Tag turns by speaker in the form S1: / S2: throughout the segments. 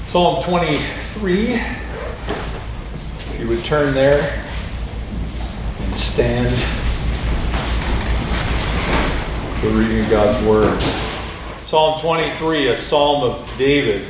S1: Psalm 23. If you would turn there and stand for reading of God's Word. Psalm 23, a psalm of David.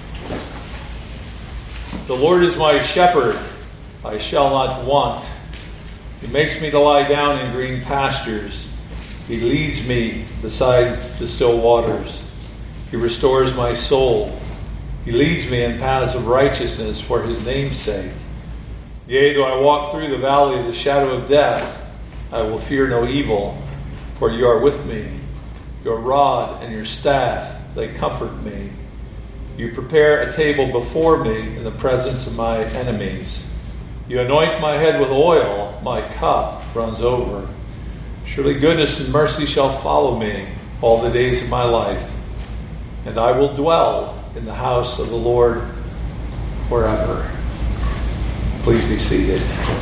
S1: The Lord is my shepherd, I shall not want. He makes me to lie down in green pastures. He leads me beside the still waters. He restores my soul. He leads me in paths of righteousness for his name's sake. Yea, though I walk through the valley of the shadow of death, I will fear no evil, for you are with me. Your rod and your staff, they comfort me. You prepare a table before me in the presence of my enemies. You anoint my head with oil, my cup runs over. Surely goodness and mercy shall follow me all the days of my life, and I will dwell in the house of the Lord forever. Please be seated.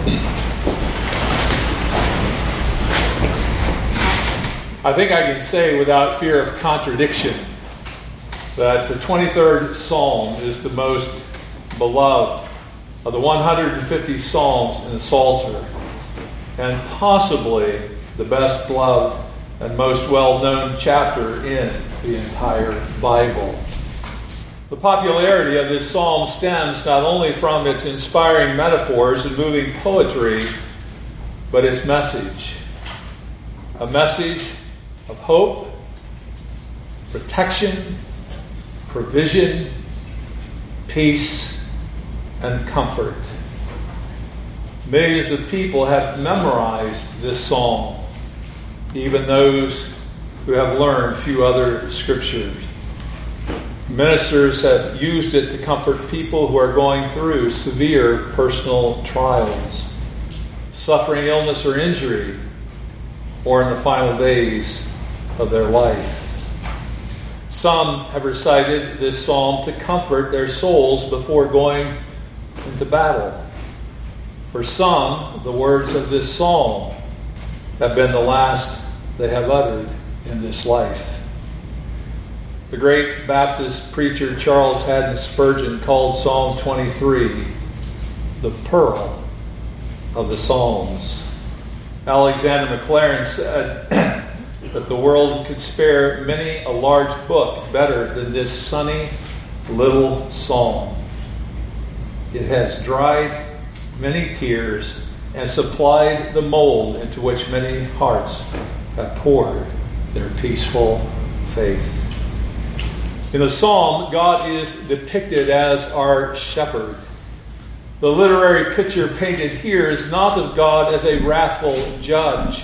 S1: I think I can say without fear of contradiction that the 23rd Psalm is the most beloved of the 150 Psalms in the Psalter, and possibly the best loved and most well-known chapter in the entire Bible. The popularity of this psalm stems not only from its inspiring metaphors and moving poetry, but its message. A message of hope, protection, provision, peace, and comfort. Millions of people have memorized this psalm, even those who have learned few other scriptures. Ministers have used it to comfort people who are going through severe personal trials, suffering illness or injury, or in the final days of their life. Some have recited this psalm to comfort their souls before going into battle. For some, the words of this psalm have been the last they have uttered in this life. The great Baptist preacher Charles Haddon Spurgeon called Psalm 23 the pearl of the Psalms. Alexander Maclaren said that the world could spare many a large book better than this sunny little psalm. It has dried many tears and supplied the mold into which many hearts have poured their peaceful faith. In the psalm, God is depicted as our shepherd. The literary picture painted here is not of God as a wrathful judge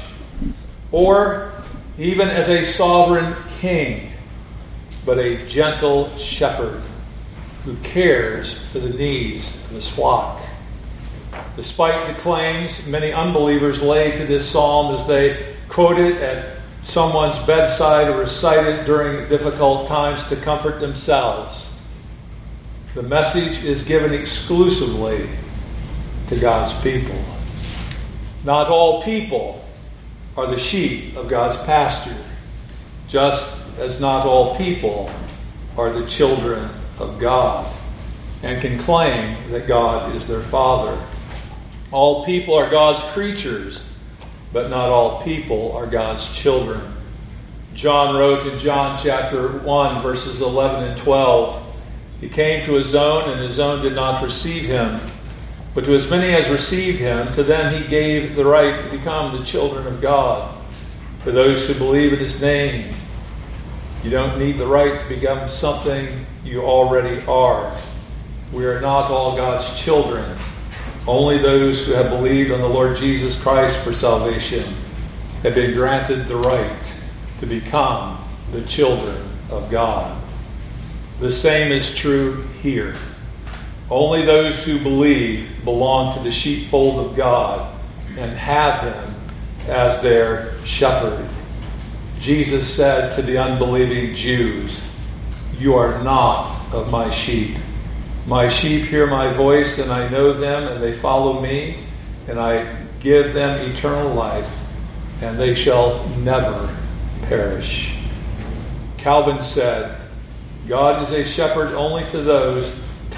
S1: or even as a sovereign king, but a gentle shepherd who cares for the needs of his flock. Despite the claims many unbelievers lay to this psalm as they quote it at someone's bedside or recite it during difficult times to comfort themselves, the message is given exclusively to God's people. Not all people are the sheep of God's pasture, just as not all people are the children of God and can claim that God is their Father. All people are God's creatures, but not all people are God's children. John wrote in John chapter 1, verses 11 and 12, He came to his own, and his own did not receive him. But to as many as received him, to them he gave the right to become the children of God, for those who believe in his name. You don't need the right to become something you already are. We are not all God's children. Only those who have believed on the Lord Jesus Christ for salvation have been granted the right to become the children of God. The same is true here. Only those who believe belong to the sheepfold of God and have him as their shepherd. Jesus said to the unbelieving Jews, "You are not of my sheep. My sheep hear my voice, and I know them, and they follow me, and I give them eternal life, and they shall never perish." Calvin said, God is a shepherd only to those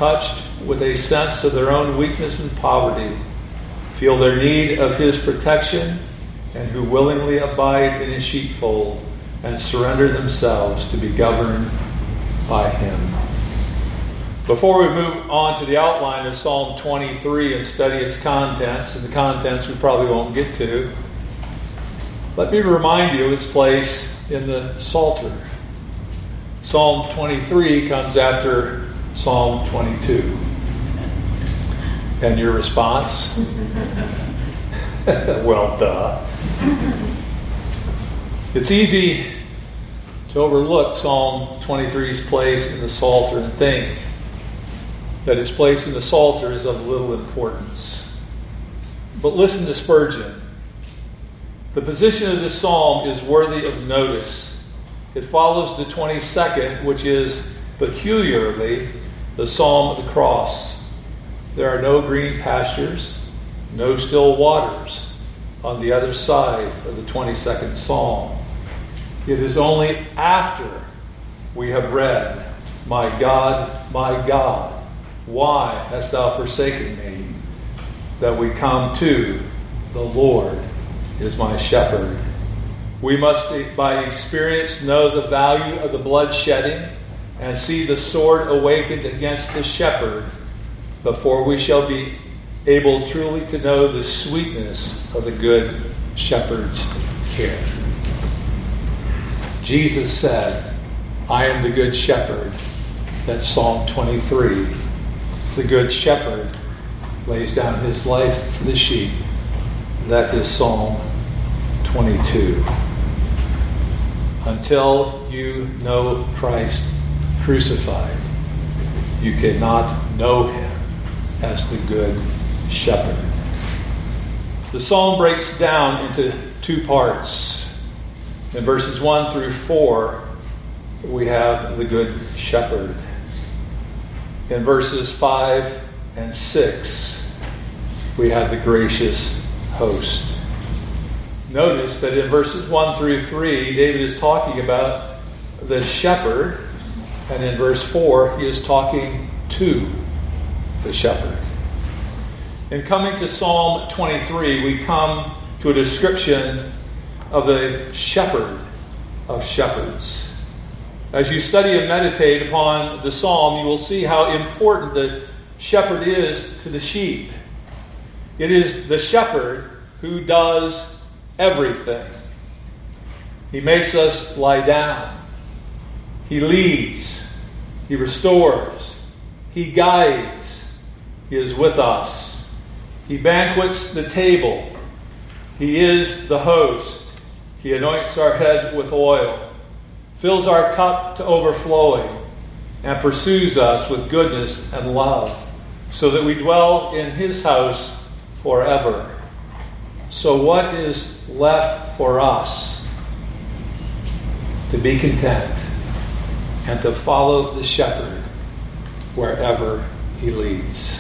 S1: touched with a sense of their own weakness and poverty, feel their need of his protection, and who willingly abide in his sheepfold and surrender themselves to be governed by him. Before we move on to the outline of Psalm 23 and study its contents, and the contents we probably won't get to, let me remind you of its place in the Psalter. Psalm 23 comes after Psalm 22. And your response? Well, duh. It's easy to overlook Psalm 23's place in the Psalter and think that its place in the Psalter is of little importance. But listen to Spurgeon. The position of this psalm is worthy of notice. It follows the 22nd, which is peculiarly the Psalm of the Cross. There are no green pastures, no still waters on the other side of the 22nd Psalm. It is only after we have read, my God, why hast thou forsaken me?" that we come to the Lord is my shepherd. We must, by experience, know the value of the blood shedding and see the sword awakened against the shepherd before we shall be able truly to know the sweetness of the good shepherd's care. Jesus said, "I am the good shepherd." That's Psalm 23. The good shepherd lays down his life for the sheep. That is Psalm 22. Until you know Christ crucified, you cannot know him as the good shepherd. The psalm breaks down into two parts. In verses 1 through 4, we have the good shepherd. In verses 5 and 6, we have the gracious host. Notice that in verses 1 through 3, David is talking about the shepherd, and in verse 4, he is talking to the shepherd. In coming to Psalm 23, we come to a description of the shepherd of shepherds. As you study and meditate upon the psalm, you will see how important the shepherd is to the sheep. It is the shepherd who does everything. He makes us lie down. He leads. He restores. He guides. He is with us. He banquets the table. He is the host. He anoints our head with oil, fills our cup to overflowing, and pursues us with goodness and love, so that we dwell in his house forever. So what is left for us? To be content and to follow the shepherd wherever he leads.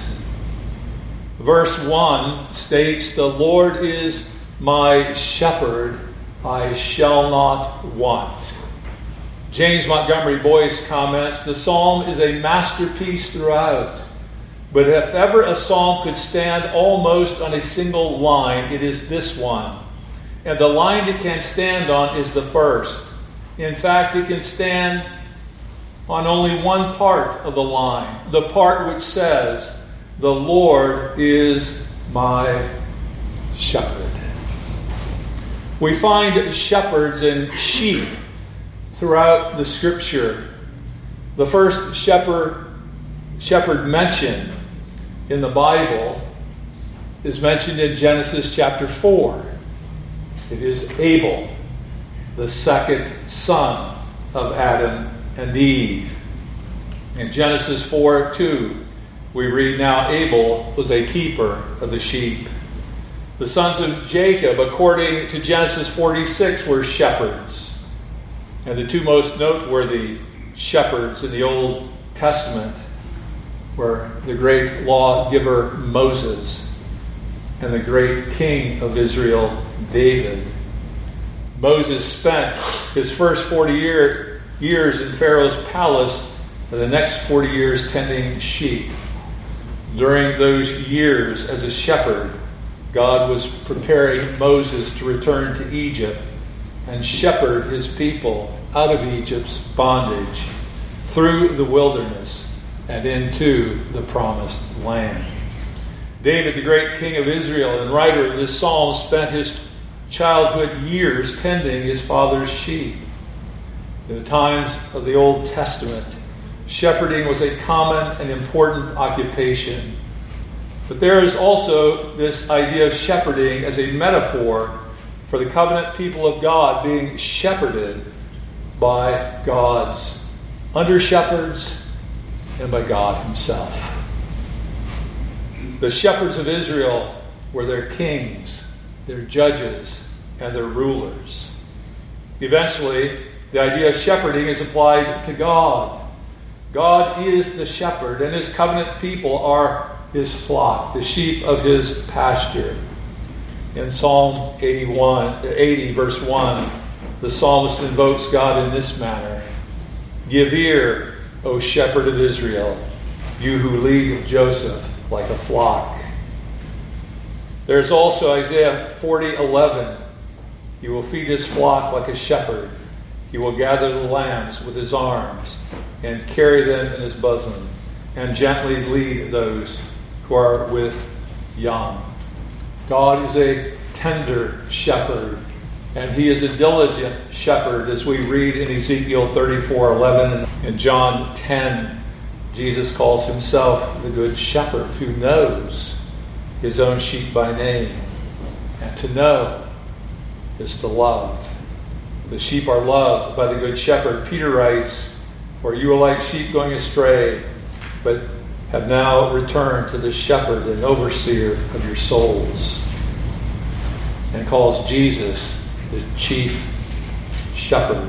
S1: Verse 1 states, "The Lord is my shepherd, I shall not want." James Montgomery Boyce comments, "The psalm is a masterpiece throughout. But if ever a psalm could stand almost on a single line, it is this one. And the line it can stand on is the first. In fact, it can stand on only one part of the line, the part which says, 'The Lord is my shepherd.'" We find shepherds and sheep throughout the Scripture. The first shepherd mentioned in the Bible is mentioned in Genesis chapter 4. It is Abel, the second son of Adam and Eve. In Genesis 4:2, we read, "Now Abel was a keeper of the sheep." The sons of Jacob, according to Genesis 46, were shepherds. And the two most noteworthy shepherds in the Old Testament were the great lawgiver Moses and the great king of Israel, David. Moses spent his first 40 years in Pharaoh's palace and the next 40 years tending sheep. During those years as a shepherd, God was preparing Moses to return to Egypt and shepherd his people out of Egypt's bondage through the wilderness and into the promised land. David, the great king of Israel and writer of this psalm, spent his childhood years tending his father's sheep. In the times of the Old Testament, shepherding was a common and important occupation. But there is also this idea of shepherding as a metaphor for the covenant people of God being shepherded by God's under-shepherds and by God himself. The shepherds of Israel were their kings, their judges, and their rulers. Eventually, the idea of shepherding is applied to God. God is the shepherd, and his covenant people are his flock, the sheep of his pasture. In Psalm 80, verse 1, the psalmist invokes God in this manner: "Give ear, O shepherd of Israel, you who lead Joseph like a flock." There's also Isaiah 40:11. "He will feed his flock like a shepherd. He will gather the lambs with his arms and carry them in his bosom, and gently lead those who are with young." God is a tender shepherd, and he is a diligent shepherd, as we read in Ezekiel 34:11 and John 10. Jesus calls himself the good shepherd who knows his own sheep by name. And to know is to love. The sheep are loved by the good shepherd. Peter writes, "For you are like sheep going astray, but have now returned to the shepherd and overseer of your souls." And calls Jesus the chief shepherd.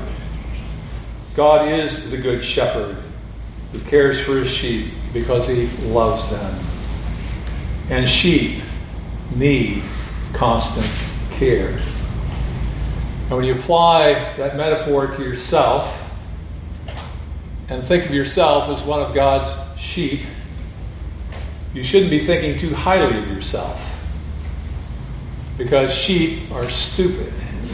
S1: God is the good shepherd who cares for his sheep because he loves them. And sheep need constant care. And when you apply that metaphor to yourself and think of yourself as one of God's sheep, you shouldn't be thinking too highly of yourself, because sheep are stupid.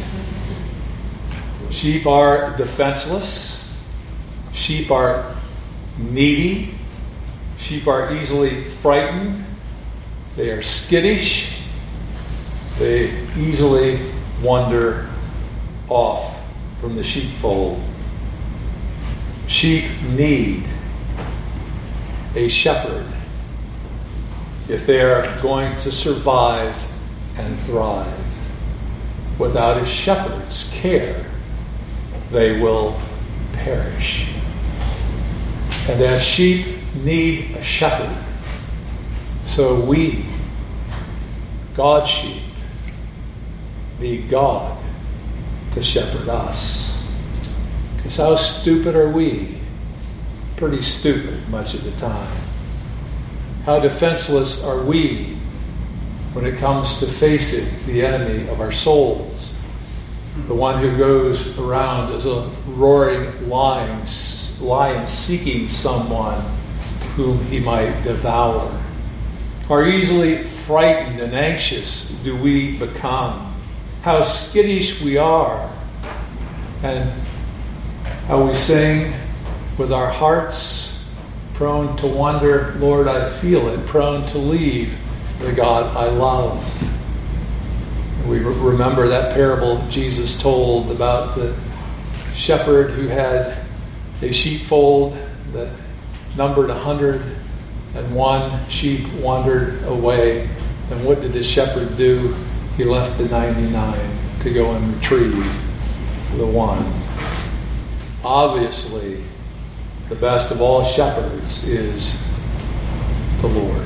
S1: Sheep are defenseless. Sheep are needy. Sheep are easily frightened. They are skittish. They easily wander off from the sheepfold. Sheep need a shepherd if they are going to survive and thrive. Without a shepherd's care, they will perish. And as sheep need a shepherd, so we, God's sheep, need God to shepherd us. Because how stupid are we? Pretty stupid much of the time. How defenseless are we when it comes to facing the enemy of our souls, the one who goes around as a roaring lion seeking someone whom he might devour. How easily frightened and anxious do we become? How skittish we are, and how we sing with our hearts prone to wonder, Lord, I feel it, prone to leave the God I love. We remember that parable Jesus told about the shepherd who had a sheepfold that numbered 100, and one sheep wandered away. And what did the shepherd do? He left the 99 to go and retrieve the one. Obviously, the best of all shepherds is the Lord.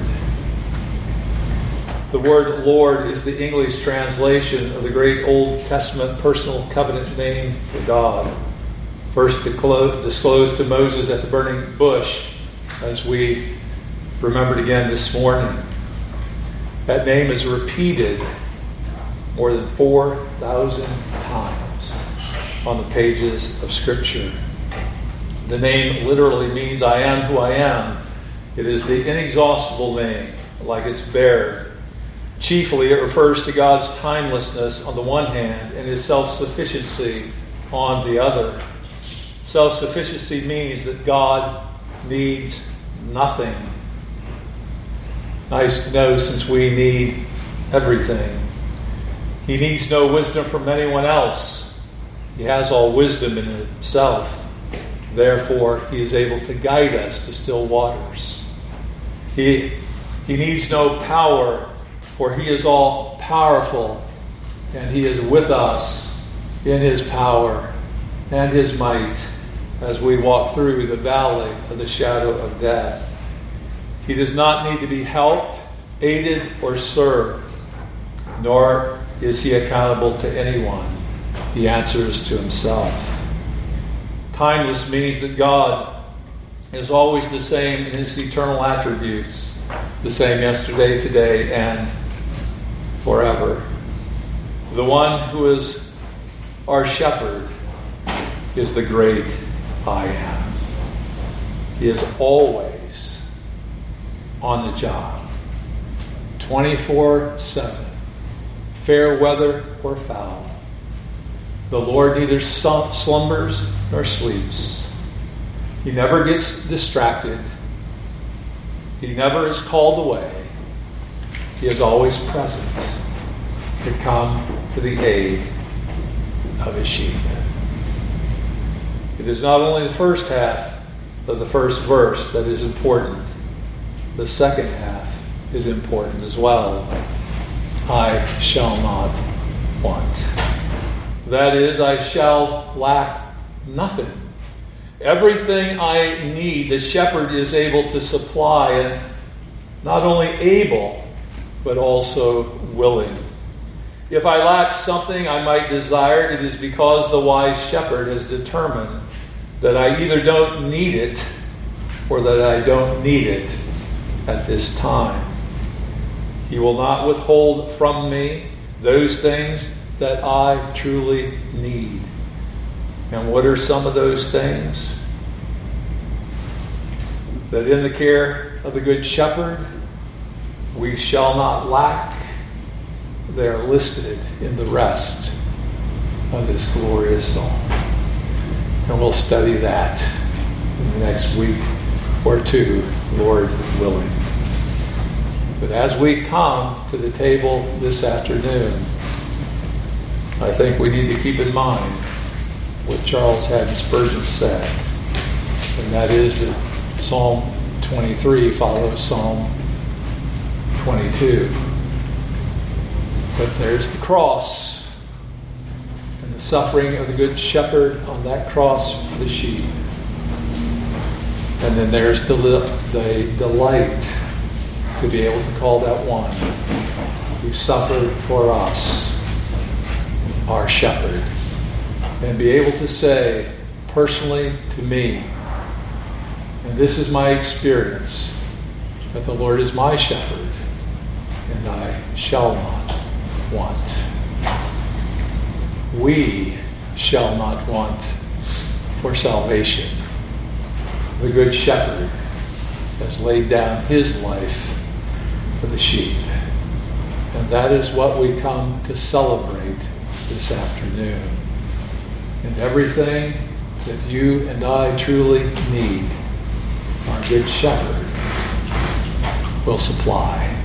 S1: The word Lord is the English translation of the great Old Testament personal covenant name for God, first disclosed to Moses at the burning bush, as we remembered again this morning. That name is repeated more than 4,000 times on the pages of Scripture. The name literally means I am who I am. It is the inexhaustible name, like its bearer. Chiefly, it refers to God's timelessness on the one hand and his self-sufficiency on the other. Self-sufficiency means that God needs nothing. Nice to know, since we need everything. He needs no wisdom from anyone else. He has all wisdom in himself. Therefore, he is able to guide us to still waters. He needs no power, for he is all powerful, and he is with us in his power and his might as we walk through the valley of the shadow of death. He does not need to be helped, aided, or served, nor is he accountable to anyone. He answers to himself. Timeless means that God is always the same in his eternal attributes, the same yesterday, today, and forever. The one who is our shepherd is the great I am. He is always on the job, 24/7, fair weather or foul. The Lord neither slumbers nor sleeps. He never gets distracted. He never is called away. He is always present to come to the aid of his sheep. It is not only the first half of the first verse that is important. The second half is important as well. I shall not want. That is, I shall lack nothing. Everything I need, the shepherd is able to supply, and not only able, but also willing. If I lack something I might desire, it is because the wise shepherd has determined that I either don't need it or that I don't need it at this time. He will not withhold from me those things that I truly need. And what are some of those things? That in the care of the Good Shepherd, we shall not lack. They are listed in the rest of this glorious song. And we'll study that in the next week or two, Lord willing. But as we come to the table this afternoon, I think we need to keep in mind what Charles Haddon Spurgeon said, and that is that Psalm 23 follows Psalm 22. But there's the cross and the suffering of the Good Shepherd on that cross for the sheep. And then there's the delight to be able to call that one who suffered for us our shepherd, and be able to say personally to me, and this is my experience, that the Lord is my shepherd, and I shall not want. We shall not want for salvation. The Good Shepherd has laid down his life for the sheep. And that is what we come to celebrate this afternoon. And everything that you and I truly need, our Good Shepherd will supply.